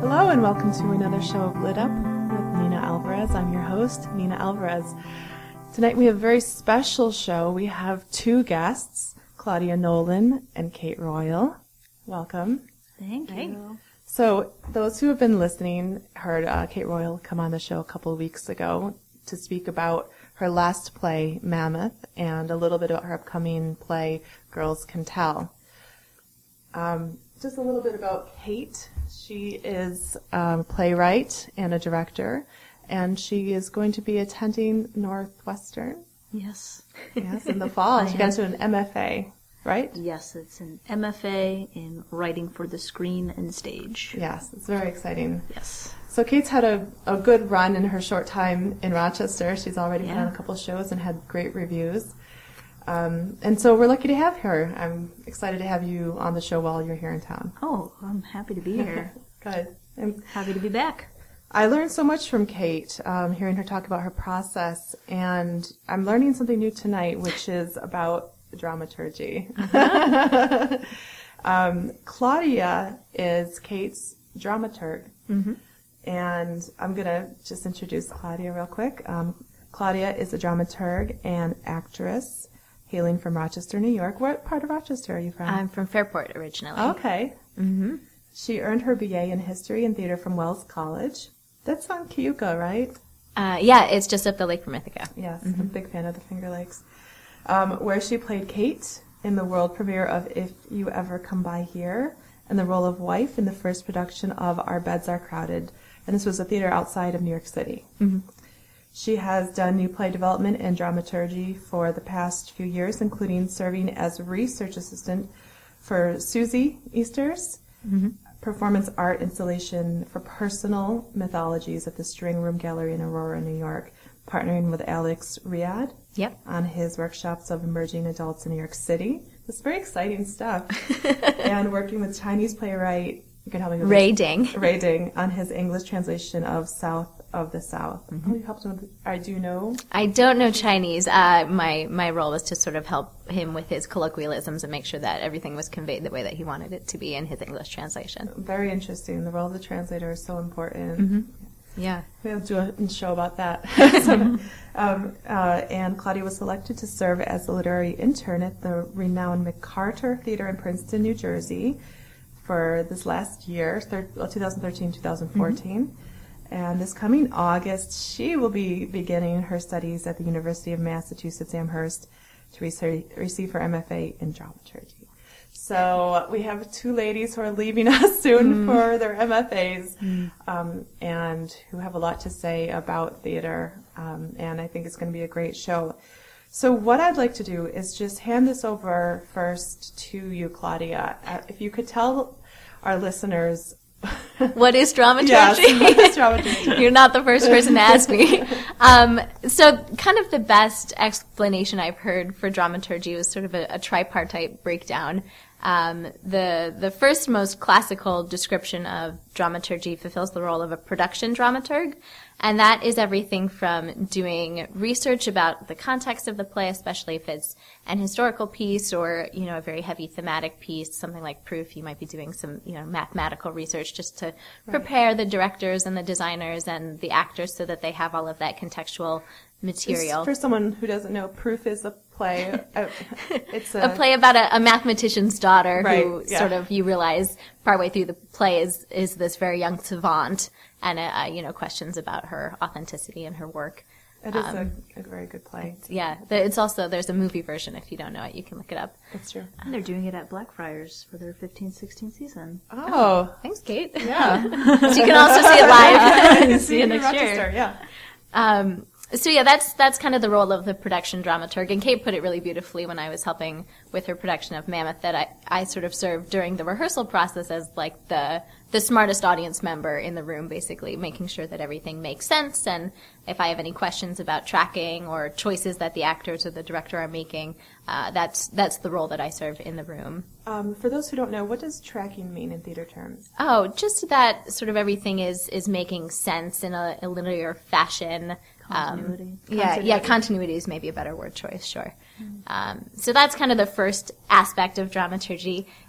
Hello and welcome to another show of Lit Up with Nina Alvarez. I'm your host, Nina Alvarez. Tonight we have a very special show. We have two guests, Claudia Nolan and Kate Royal. Welcome. Thank you. So those who have been listening heard Kate Royal come on the show a couple of weeks ago to speak about her last play, Mammoth, and a little bit about her upcoming play, Girls Can Tell. Just a little bit about Kate. She is a playwright and a director, and she is going to be attending Northwestern. Yes. Yes, in the fall. She got into an MFA, right? Yes, it's an MFA in writing for the screen and stage. Yes, it's very exciting. Yes. So Kate's had a good run in her short time in Rochester. She's already put on a couple shows and had great reviews. And so we're lucky to have her. I'm excited to have you on the show while you're here in town. Oh, I'm happy to be here. Good. I'm happy to be back. I learned so much from Kate, hearing her talk about her process, and I'm learning something new tonight, which is about dramaturgy. Claudia is Kate's dramaturg, and I'm going to just introduce Claudia real quick. Claudia is a dramaturg and actress hailing from Rochester, New York. What part of Rochester are you from? I'm from Fairport originally. Okay. Mm-hmm. She earned her BA in History and Theater from Wells College. That's on Cayuga, right? Yeah, it's just up the lake from Ithaca. Yes, I'm a big fan of the Finger Lakes. Where she played Kate in the world premiere of If You Ever Come By Here, and the role of wife in the first production of Our Beds Are Crowded. And this was a theater outside of New York City. Mm-hmm. She has done new play development and dramaturgy for the past few years, including serving as research assistant for Susie Easter's performance art installation for personal mythologies at the String Room Gallery in Aurora, New York, partnering with Alex Riad on his workshops of emerging adults in New York City. It's very exciting stuff. And working with Chinese playwright, you can help me with Ray Ding. Ray Ding on his English translation of South of the South. Oh, you helped him with, I do know. I don't know Chinese. My role was to sort of help him with his colloquialisms and make sure that everything was conveyed the way that he wanted it to be in his English translation. Very interesting. The role of the translator is so important. Yeah. We'll do a show about that. And Claudia was selected to serve as the literary intern at the renowned McCarter Theater in Princeton, New Jersey for this last year, 2013-2014. And this coming August, she will be beginning her studies at the University of Massachusetts Amherst to receive her MFA in dramaturgy. So we have two ladies who are leaving us soon for their MFAs, and who have a lot to say about theater, and I think it's going to be a great show. So what I'd like to do is just hand this over first to you, Claudia. If you could tell our listeners what is dramaturgy? Yes, what is dramaturgy? You're not the first person to ask me. So kind of the best explanation I've heard for dramaturgy was sort of a tripartite breakdown. The first most classical description of dramaturgy fulfills the role of a production dramaturg, and that is everything from doing research about the context of the play, especially if it's an historical piece or, a very heavy thematic piece, something like Proof. You might be doing some, mathematical research just to prepare the directors and the designers and the actors so that they have all of that contextual material. Just for someone who doesn't know, Proof is a play. It's a play about a mathematician's daughter who sort of, you realize partway through the play is this very young savant, and questions about her authenticity and her work. It is a very good play. It's also, there's a movie version. If you don't know it, you can look it up. That's true. And they're doing it at Blackfriars for their 15-16 season. Oh. Thanks, Kate. Yeah. So you can also see it live. You can see it next Rochester, year. Yeah. So that's kind of the role of the production dramaturg, and Kate put it really beautifully when I was helping with her production of Mammoth, that I sort of served during the rehearsal process as like the smartest audience member in the room, basically making sure that everything makes sense, and if I have any questions about tracking or choices that the actors or the director are making, that's the role that I serve in the room. For those who don't know, what does tracking mean in theater terms? Oh, just that sort of everything is making sense in a linear fashion. Continuity. Continuity is maybe a better word choice, sure. So that's kind of the first aspect of dramaturgy.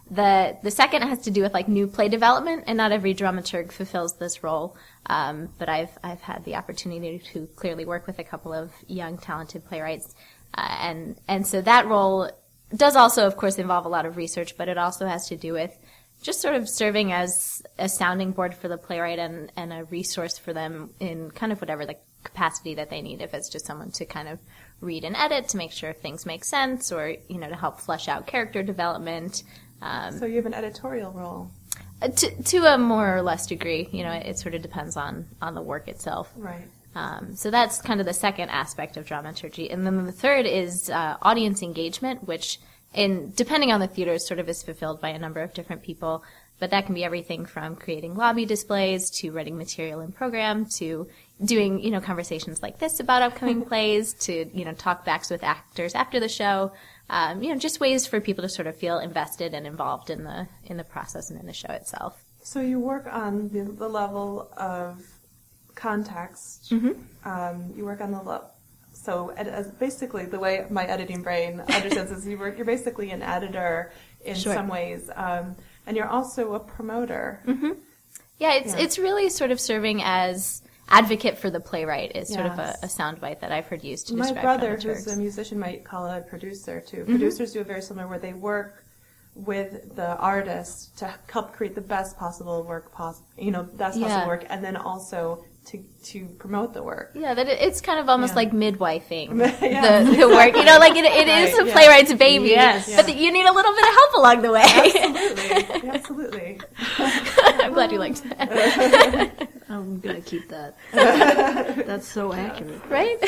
The second has to do with like new play development, and not every dramaturg fulfills this role. But I've had the opportunity to clearly work with a couple of young, talented playwrights, and so that role does also, of course, involve a lot of research, but it also has to do with just sort of serving as a sounding board for the playwright and a resource for them in kind of whatever the capacity that they need. If it's just someone to kind of read and edit to make sure things make sense, or, to help flesh out character development. So you have an editorial role. To a more or less degree, it sort of depends on the work itself. Right. So that's kind of the second aspect of dramaturgy. And then the third is audience engagement, which, depending on the theater, sort of is fulfilled by a number of different people. But that can be everything from creating lobby displays to writing material in program to doing, conversations like this about upcoming plays to, talkbacks with actors after the show. Just ways for people to sort of feel invested and involved in the process and in the show itself. So you work on the level of context. Mm-hmm. You work on the level. So as basically the way my editing brain understands is you're basically an editor in Sure. some ways, and you're also a promoter. Mm-hmm. Yeah, it's really sort of serving as advocate for the playwright is sort of a soundbite that I've heard used to describe My brother, dramaturgs. who's a musician, might call it a producer too. Mm-hmm. Producers do a very similar where they work with the artist to help create the best possible work, possible work, and then also to promote the work. Yeah, that it's kind of almost like midwifing Yeah, the work. It is a playwright's baby, Yes. but you need a little bit of help along the way. Absolutely, absolutely. I'm glad you liked that. I'm going to keep that. That's so accurate. Right?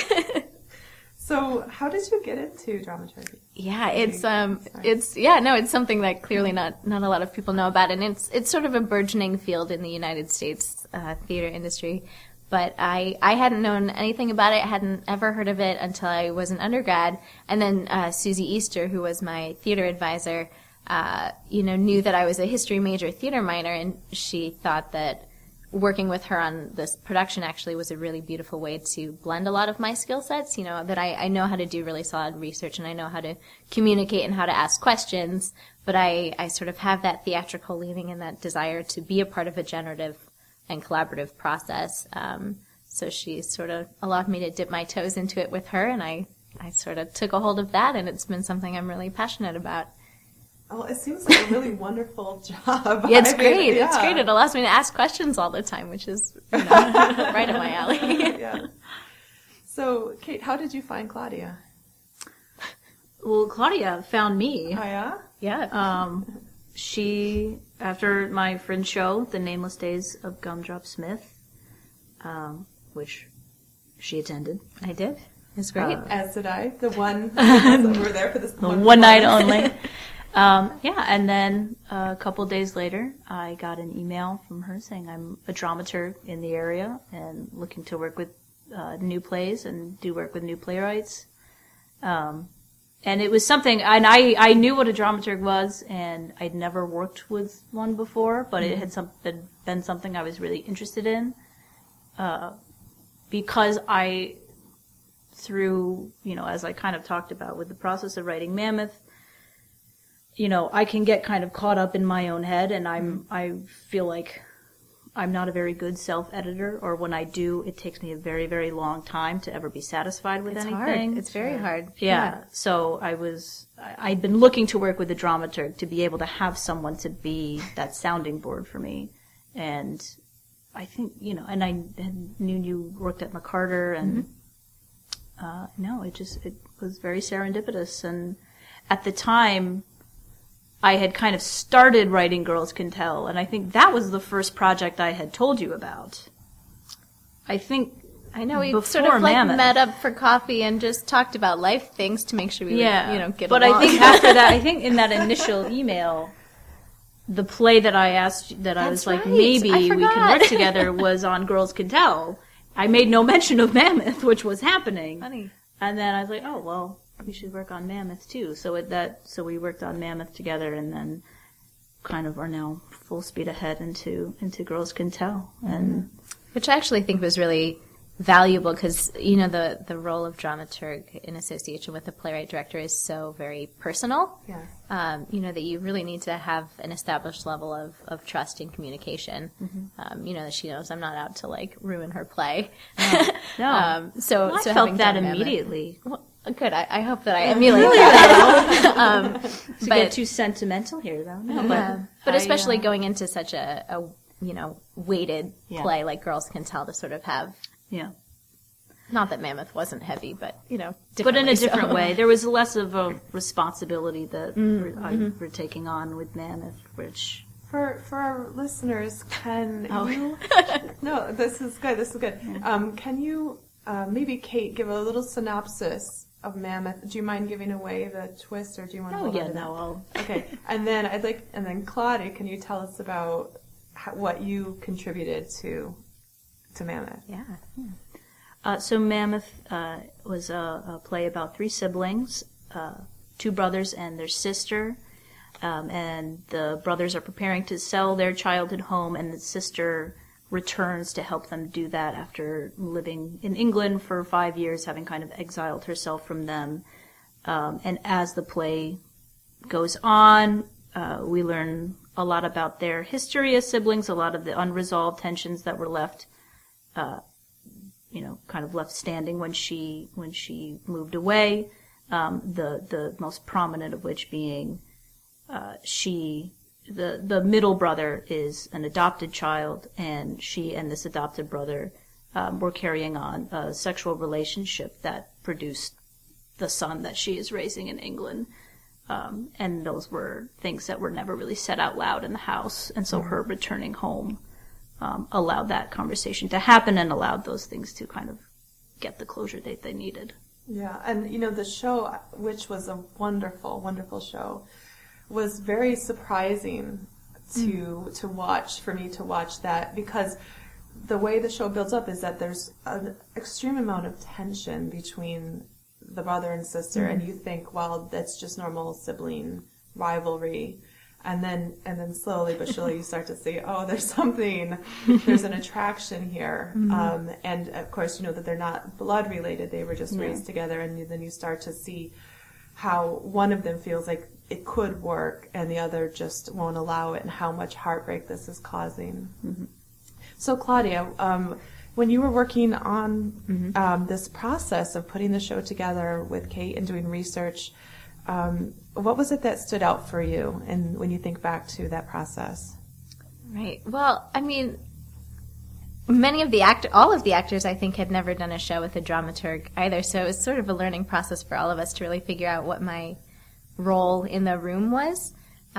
So, how did you get into dramaturgy? Yeah, it's something that clearly not a lot of people know about, and it's sort of a burgeoning field in the United States theater industry. But I hadn't known anything about it, hadn't ever heard of it until I was an undergrad, and then Susie Easter, who was my theater advisor, knew that I was a history major, theater minor, and she thought that working with her on this production actually was a really beautiful way to blend a lot of my skill sets, that I know how to do really solid research and I know how to communicate and how to ask questions, but I sort of have that theatrical leaning and that desire to be a part of a generative and collaborative process. So she sort of allowed me to dip my toes into it with her, and I sort of took a hold of that, and it's been something I'm really passionate about. Oh, it seems like a really wonderful job. Yeah, it's great. It's great. It allows me to ask questions all the time, which is right up my alley. Yeah. So, Kate, how did you find Claudia? Well, Claudia found me. Oh, yeah? Yeah. She, after my Fringe show, The Nameless Days of Gumdrop Smith, which she attended. I did. It's great. As did I. The one we were there for this One night only. And then a couple days later, I got an email from her saying I'm a dramaturg in the area and looking to work with new plays and do work with new playwrights. And it was something, and I knew what a dramaturg was, and I'd never worked with one before, but it had been something I was really interested in, because through, as I kind of talked about with the process of writing Mammoth, I can get kind of caught up in my own head, and I feel like I'm not a very good self-editor, or when I do, it takes me a very, very long time to ever be satisfied with anything. Hard. It's very hard. Yeah. So I'd been looking to work with a dramaturg to be able to have someone to be that sounding board for me. And I think, and I knew you worked at McCarter, and it was very serendipitous. And at the time, I had kind of started writing Girls Can Tell, and I think that was the first project I had told you about. I know we sort of met up for coffee and just talked about life things to make sure we would, get but along. I think after that, in that initial email, the play that I asked, that I was like, maybe we can work together, was on Girls Can Tell. I made no mention of Mammoth, which was happening. Funny. And then I was like, oh, well, we should work on Mammoth too. So we worked on Mammoth together, and then kind of are now full speed ahead into Girls Can Tell. And which I actually think was really valuable because, you know, the role of dramaturg in association with the playwright director is so very personal. Yeah. You know, that you really need to have an established level of trust and communication. You know, that she knows I'm not out to like ruin her play. No. So I so felt having that done immediately. Well, good. I hope that I emulate that. To get too sentimental here, though. No, but especially going into such a you know, weighted Yeah. play like Girls Can Tell to sort of have, Yeah. not that Mammoth wasn't heavy, but, you know, But in a differently so. different way. There was less of a responsibility that we're taking on with Mammoth, which... For our listeners, can Oh. you... No, this is good. Can you, maybe Kate, give a little synopsis of Mammoth? Do you mind giving away the twist, or do you want to hold on to that? Okay, and then Claudia, can you tell us about what you contributed to Mammoth? Yeah. So Mammoth was a play about three siblings, two brothers and their sister, and the brothers are preparing to sell their childhood home, and the sister returns to help them do that after living in England for 5 years, having kind of exiled herself from them. And as the play goes on, we learn a lot about their history as siblings, a lot of the unresolved tensions that were left, kind of left standing when she moved away. The most prominent of which being the middle brother is an adopted child, and she and this adopted brother were carrying on a sexual relationship that produced the son that she is raising in England. And those were things that were never really said out loud in the house. And so her returning home allowed that conversation to happen and allowed those things to kind of get the closure that they needed. Yeah, and the show, which was a wonderful, wonderful show, was very surprising to watch, for me to watch that, because the way the show builds up is that there's an extreme amount of tension between the brother and sister, and you think, well, that's just normal sibling rivalry, and then slowly but surely you start to see, oh, there's an attraction here, and of course that they're not blood related, they were just raised together, and then you start to see how one of them feels like it could work and the other just won't allow it, and how much heartbreak this is causing. So Claudia, when you were working on this process of putting the show together with Kate and doing research, what was it that stood out for you, and when you think back to that process? Right. Well, I mean, all of the actors, I think, had never done a show with a dramaturg either, so it was sort of a learning process for all of us to really figure out what my role in the room was.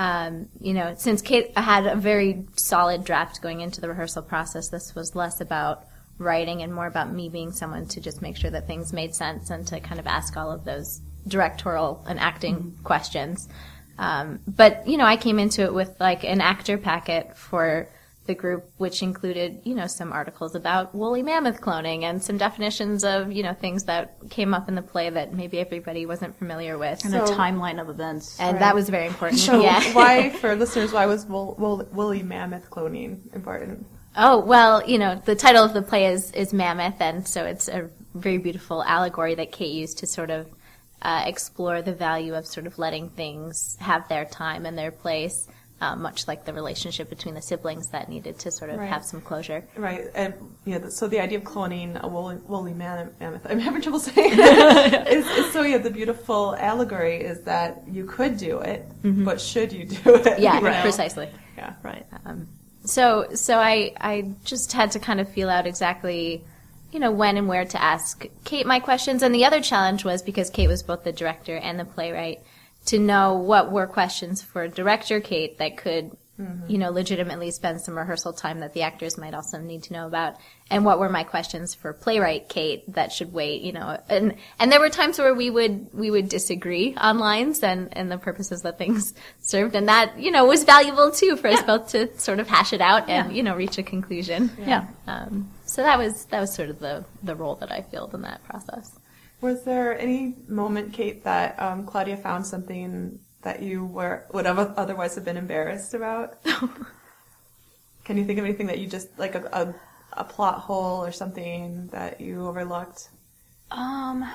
Since Kate had a very solid draft going into the rehearsal process, this was less about writing and more about me being someone to just make sure that things made sense and to kind of ask all of those directorial and acting questions. But I came into it with like an actor packet for the group, which included, some articles about woolly mammoth cloning and some definitions of, things that came up in the play that maybe everybody wasn't familiar with. And a timeline of events. And that was very important. So for listeners, why was woolly mammoth cloning important? Oh, well, the title of the play is Mammoth, and so it's a very beautiful allegory that Kate used to sort of explore the value of sort of letting things have their time and their place, much like the relationship between the siblings that needed to sort of have some closure. Right, and so the idea of cloning a woolly mammoth, I'm having trouble saying it, the beautiful allegory is that you could do it, but should you do it? Yeah, precisely. Yeah, right. So I just had to kind of feel out exactly, when and where to ask Kate my questions. And the other challenge was, because Kate was both the director and the playwright, to know what were questions for director Kate that could, legitimately spend some rehearsal time that the actors might also need to know about, and what were my questions for playwright Kate that should wait, and there were times where we would disagree on lines and the purposes that things served, and that, was valuable too for us both to sort of hash it out and, reach a conclusion. Yeah. So that was sort of the role that I filled in that process. Was there any moment, Kate, that Claudia found something that you would have otherwise have been embarrassed about? Can you think of anything that you just, like a a plot hole or something that you overlooked? I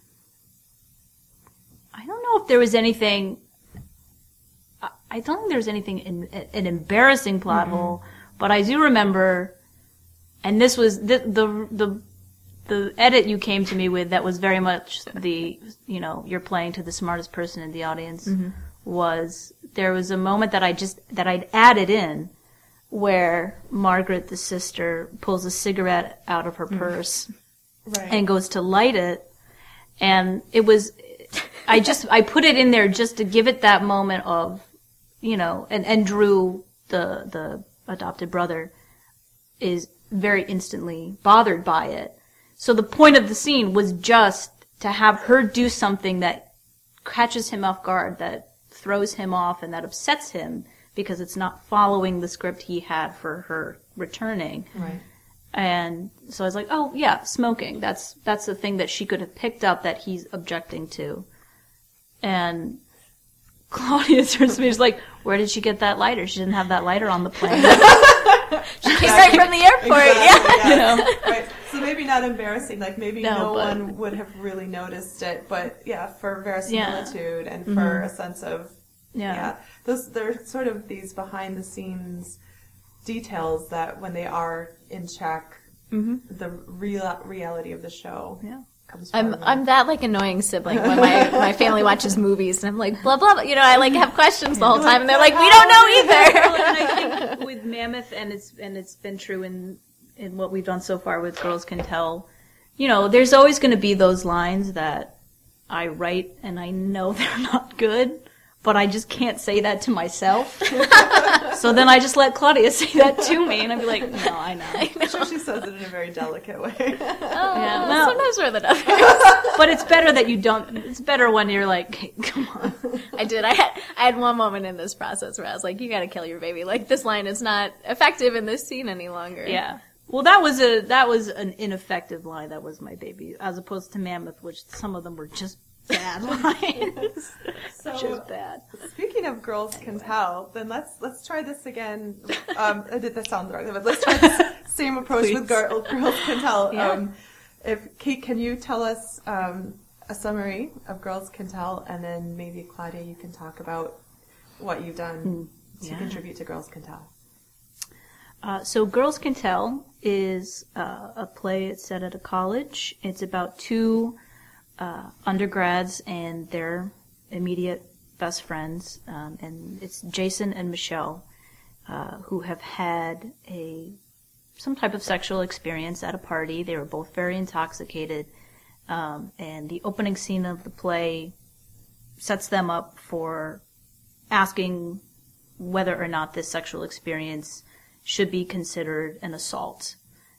don't know if there was anything. I don't think there was anything an embarrassing plot hole, but I do remember, and this was the edit you came to me with that was very much you're playing to the smartest person in the audience. Was there was a moment that I'd added in where Margaret, the sister, pulls a cigarette out of her purse and goes to light it, and it was. I put it in there just to give it that moment of, and Drew, the adopted brother, is very instantly bothered by it. So the point of the scene was just to have her do something that catches him off guard, that throws him off, and that upsets him because it's not following the script he had for her returning. Right. And so I was like, oh yeah, smoking. That's the thing that she could have picked up that he's objecting to. And Claudia turns to me, she's like, where did she get that lighter? She didn't have that lighter on the plane. She came right from the airport, exactly, yeah. Right. So maybe not embarrassing, like maybe no one would have really noticed it, but yeah, for verisimilitude and for a sense of, they're sort of these behind the scenes details that when they are in check, the reality of the show. Yeah. I'm that like annoying sibling when my family watches movies and I'm like blah blah blah. I like have questions the whole time and they're like we don't know either. Well, and I think with Mammoth and it's been true in what we've done so far with Girls Can Tell, there's always going to be those lines that I write and I know they're not good, but I just can't say that to myself. So then I just let Claudia say that to me, and I'd be like, no, I know. I'm sure she says it in a very delicate way. Sometimes more than others. But it's better that you don't. It's better when you're like, hey, come on. I did. I had one moment in this process where I was like, you gotta kill your baby. Like, this line is not effective in this scene any longer. Yeah. Well, that was an ineffective line. That was my baby, as opposed to Mammoth, which some of them were just bad lines. Just bad. Speaking of Girls Can Tell, then let's try this again. I did that sound wrong, but let's try this same approach with Girls Can Tell. Yeah. If Kate, can you tell us a summary of Girls Can Tell, and then maybe Claudia, you can talk about what you've done to contribute to Girls Can Tell. So Girls Can Tell is a play. It's set at a college. It's about two undergrads and their immediate best friends, and it's Jason and Michelle, who have had some type of sexual experience at a party. They were both very intoxicated, and the opening scene of the play sets them up for asking whether or not this sexual experience should be considered an assault.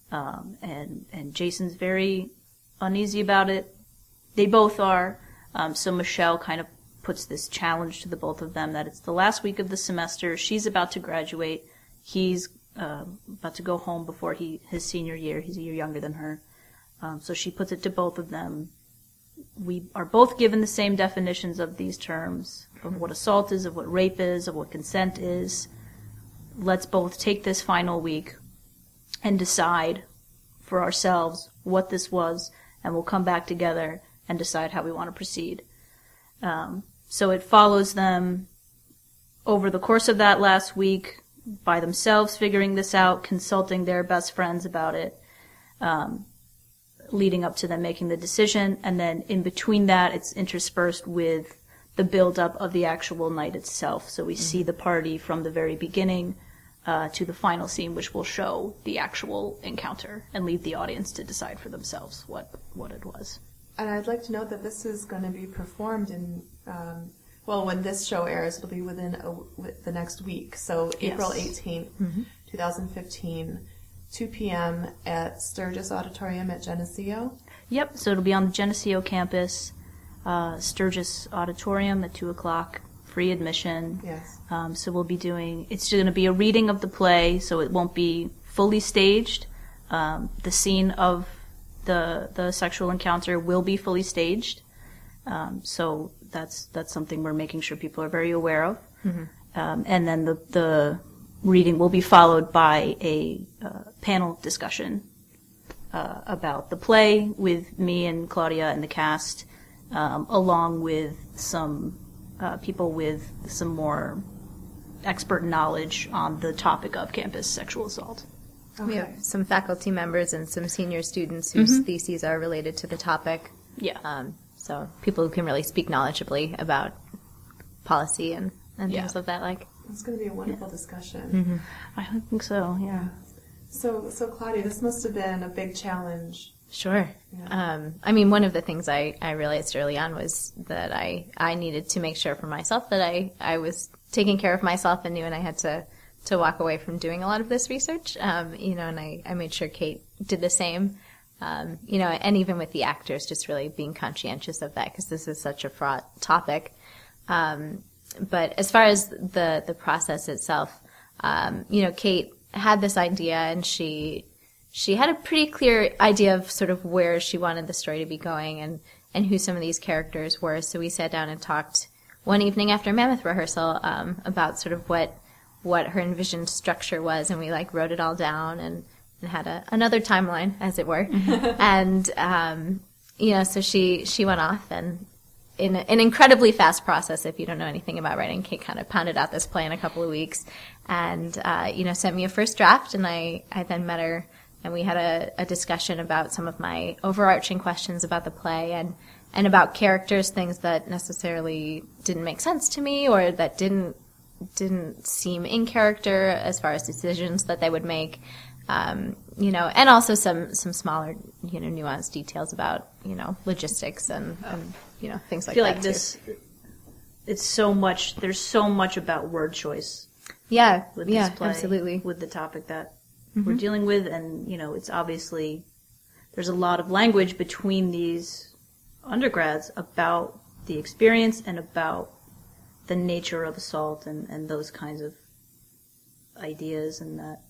And Jason's very uneasy about it. They both are. So Michelle kind of puts this challenge to the both of them that it's the last week of the semester. She's about to graduate. He's about to go home before his senior year. He's a year younger than her. So she puts it to both of them. We are both given the same definitions of these terms, of what assault is, of what rape is, of what consent is. Let's both take this final week and decide for ourselves what this was, and we'll come back together and decide how we want to proceed. So it follows them over the course of that last week by themselves figuring this out, consulting their best friends about it, leading up to them making the decision, and then in between that it's interspersed with the build-up of the actual night itself. So we see the party from the very beginning to the final scene, which will show the actual encounter and leave the audience to decide for themselves what it was. And I'd like to note that this is going to be performed in, when this show airs, it'll be within the next week. So April 18th, 2015, 2 p.m. at Sturgis Auditorium at Geneseo. Yep, so it'll be on the Geneseo campus, Sturgis Auditorium at 2 o'clock, free admission. Yes. So we'll be it's going to be a reading of the play, so it won't be fully staged. The scene of the sexual encounter will be fully staged. So that's something we're making sure people are very aware of. And then the reading will be followed by a panel discussion about the play with me and Claudia and the cast, along with some people with some more expert knowledge on the topic of campus sexual assault. Okay. We have some faculty members and some senior students whose theses are related to the topic. Yeah. So people who can really speak knowledgeably about policy and things of that like. It's going to be a wonderful discussion. I think so, yeah. So Claudia, this must have been a big challenge. Sure. Yeah. I mean, one of the things I realized early on was that I needed to make sure for myself that I was taking care of myself and knew and I had to walk away from doing a lot of this research, and I made sure Kate did the same, and even with the actors, just really being conscientious of that because this is such a fraught topic. But as far as the process itself, Kate had this idea and she had a pretty clear idea of sort of where she wanted the story to be going and who some of these characters were. So we sat down and talked one evening after Mammoth rehearsal about sort of what her envisioned structure was, and we wrote it all down and had another timeline, as it were. And so she went off and in an incredibly fast process. If you don't know anything about writing, Kate kind of pounded out this play in a couple of weeks and sent me a first draft, and I then met her and we had a discussion about some of my overarching questions about the play and about characters, things that necessarily didn't make sense to me or that didn't seem in character as far as decisions that they would make, and also some smaller, nuanced details about, logistics and things like that. I feel like there's so much about word choice. Yeah, with this play, absolutely. With the topic that we're dealing with, and, it's obviously, there's a lot of language between these undergrads about the experience and about the nature of assault and those kinds of ideas, and that,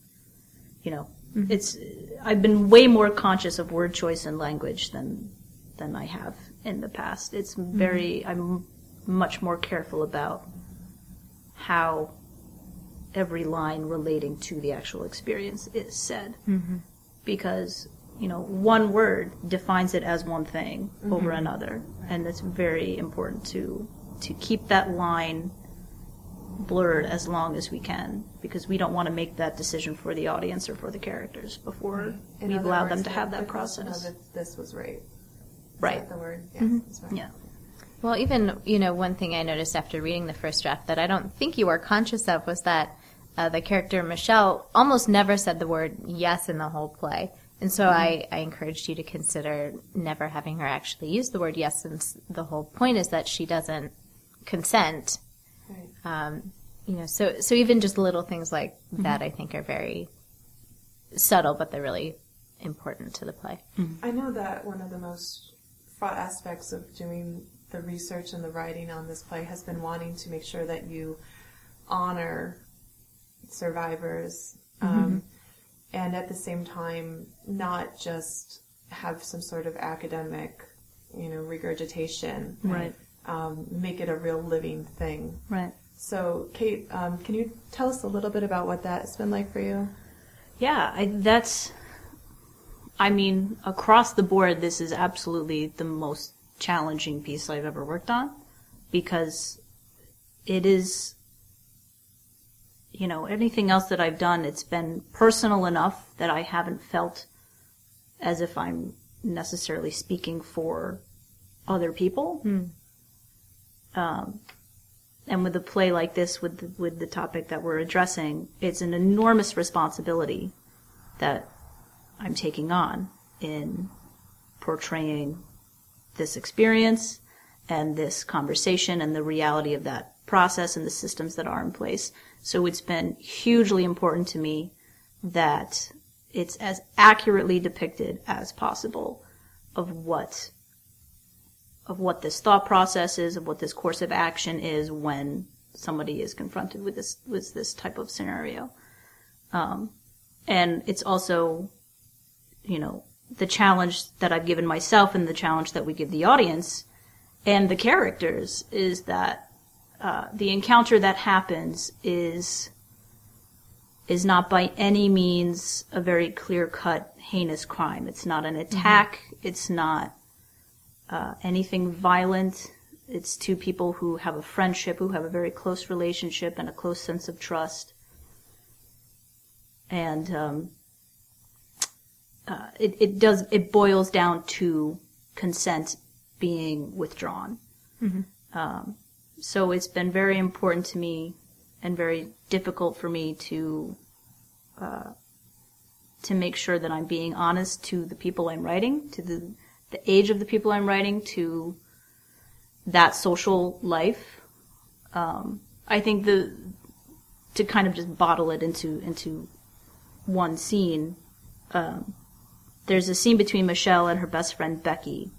I've been way more conscious of word choice and language than I have in the past. It's I'm much more careful about how every line relating to the actual experience is said. Because, one word defines it as one thing over another, and it's very important to keep that line blurred as long as we can, because we don't want to make that decision for the audience or for the characters before we allow them to have that process. If this was right. Right. Is that the word? Yes, that's right. Yeah. Well, even, one thing I noticed after reading the first draft that I don't think you were conscious of was that the character Michelle almost never said the word yes in the whole play. And so I encouraged you to consider never having her actually use the word yes, since the whole point is that she doesn't consent. Right. So even just little things like that, I think, are very subtle, but they're really important to the play. I know that one of the most fraught aspects of doing the research and the writing on this play has been wanting to make sure that you honor survivors, and at the same time not just have some sort of academic, regurgitation. Right. Make it a real living thing. Right. So, Kate, can you tell us a little bit about what that's been like for you? Yeah, across the board, this is absolutely the most challenging piece I've ever worked on, because it is, anything else that I've done, it's been personal enough that I haven't felt as if I'm necessarily speaking for other people. And with a play like this, with the topic that we're addressing, it's an enormous responsibility that I'm taking on in portraying this experience and this conversation and the reality of that process and the systems that are in place. So it's been hugely important to me that it's as accurately depicted as possible of what this thought process is, of what this course of action is when somebody is confronted with this type of scenario. And it's also, the challenge that I've given myself and the challenge that we give the audience and the characters is that the encounter that happens is is not by any means a very clear-cut, heinous crime. It's not an attack. It's not anything violent. It's two people who have a friendship, who have a very close relationship and a close sense of trust. And it boils down to consent being withdrawn. So it's been very important to me and very difficult for me to make sure that I'm being honest to the people I'm writing, to the age of the people I'm writing, to that social life. I think to kind of just bottle it into one scene, there's a scene between Michelle and her best friend Becky,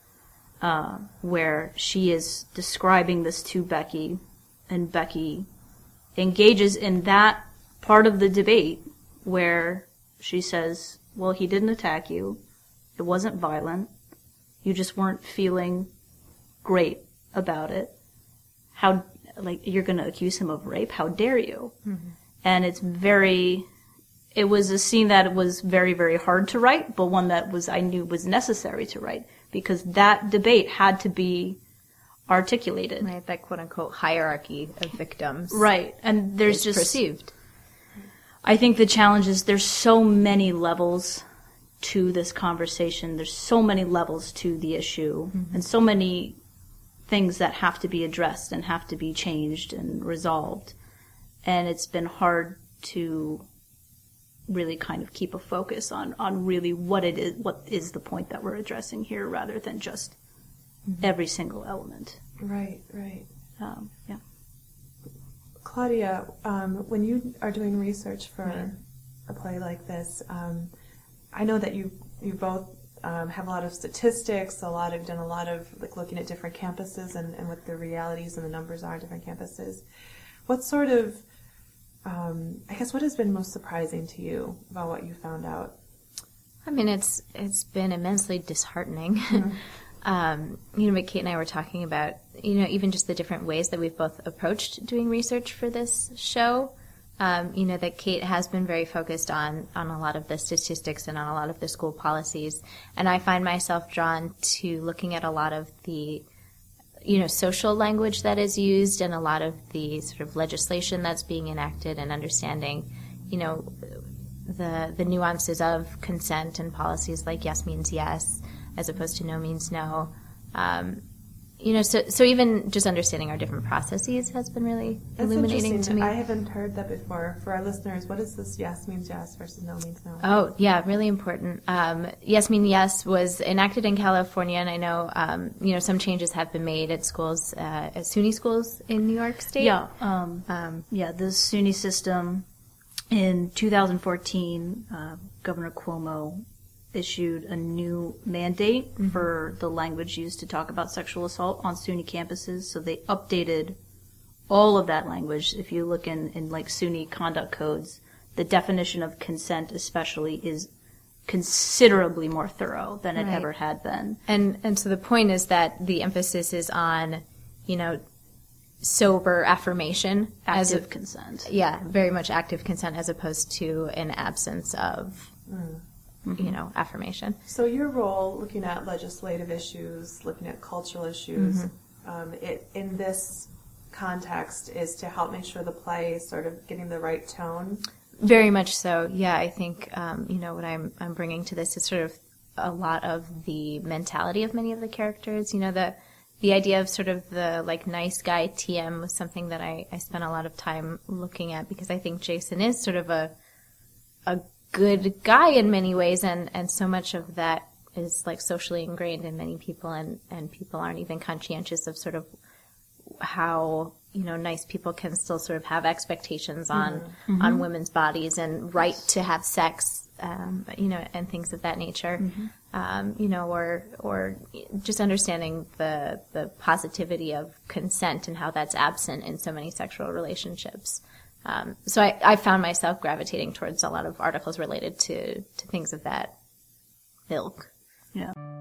where she is describing this to Becky, and Becky engages in that part of the debate where she says, well, he didn't attack you. It wasn't violent. You just weren't feeling great about it. How, like, you're going to accuse him of rape? How dare you? And it was a scene that was very, very hard to write, but one that I knew was necessary to write, because that debate had to be articulated. Right, that quote-unquote hierarchy of victims. Right, and there's just perceived. I think the challenge is there's so many levels to this conversation. There's so many levels to the issue, and so many things that have to be addressed and have to be changed and resolved. And it's been hard to really kind of keep a focus on really what is the point that we're addressing here, rather than just every single element. Right. Yeah. Claudia, when you are doing research for a play like this, I know that you both have a lot of statistics, you've done a lot of like looking at different campuses and what the realities and the numbers are on different campuses. What sort of, I guess, what has been most surprising to you about what you found out? I mean, it's been immensely disheartening. But Kate and I were talking about, even just the different ways that we've both approached doing research for this show. That Kate has been very focused on a lot of the statistics and on a lot of the school policies. And I find myself drawn to looking at a lot of the, social language that is used and a lot of the sort of legislation that's being enacted, and understanding, the nuances of consent and policies like yes means yes as opposed to no means no. So even just understanding our different processes has been really illuminating to me. I haven't heard that before. For our listeners, what is this yes means yes versus no means no? Oh, yeah, really important. Yes means yes was enacted in California, and I know, some changes have been made at schools, at SUNY schools in New York State. Yeah. The SUNY system in 2014, Governor Cuomo issued a new mandate for the language used to talk about sexual assault on SUNY campuses. So they updated all of that language. If you look in like SUNY conduct codes, the definition of consent especially is considerably more thorough than it ever had been. And so the point is that the emphasis is on, sober affirmation. Active consent. Yeah, very much active consent as opposed to an absence of affirmation. So your role, looking at legislative issues, looking at cultural issues, in this context, is to help make sure the play is sort of getting the right tone? Very much so. Yeah, I think, what I'm bringing to this is sort of a lot of the mentality of many of the characters. The idea of sort of the like nice guy TM was something that I spent a lot of time looking at, because I think Jason is sort of a good guy in many ways, and so much of that is like socially ingrained in many people, and people aren't even conscientious of sort of how nice people can still sort of have expectations on women's bodies and right to have sex, and things of that nature, or just understanding the positivity of consent and how that's absent in so many sexual relationships. So I found myself gravitating towards a lot of articles related to things of that ilk. Yeah.